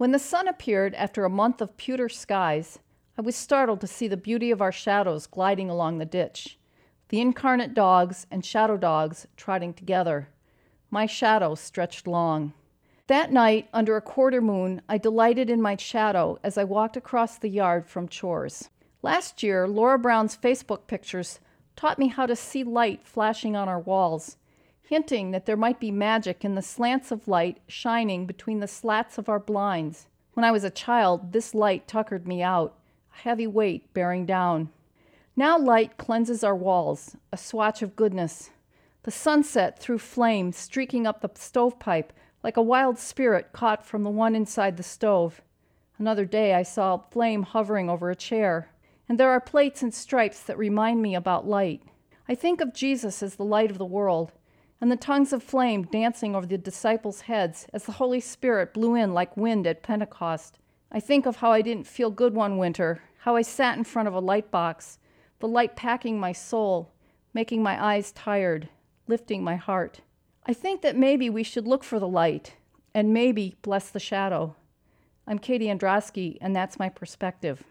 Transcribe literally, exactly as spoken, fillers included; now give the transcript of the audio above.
When the sun appeared after a month of pewter skies, I was startled to see the beauty of our shadows gliding along the ditch. The incarnate dogs and shadow dogs trotting together. My shadow stretched long. That night, under a quarter moon, I delighted in my shadow as I walked across the yard from chores. Last year, Laura Brown's Facebook pictures taught me how to see light flashing on our walls, hinting that there might be magic in the slants of light shining between the slats of our blinds. When I was a child, this light tuckered me out, a heavy weight bearing down. Now light cleanses our walls, a swatch of goodness. The sunset threw flame streaking up the stovepipe like a wild spirit caught from the one inside the stove. Another day I saw a flame hovering over a chair. And there are plates and stripes that remind me about light. I think of Jesus as the light of the world, and the tongues of flame dancing over the disciples' heads as the Holy Spirit blew in like wind at Pentecost. I think of how I didn't feel good one winter, how I sat in front of a light box, the light packing my soul, making my eyes tired, lifting my heart. I think that maybe we should look for the light, and maybe bless the shadow. I'm Katie Androsky, and that's my perspective.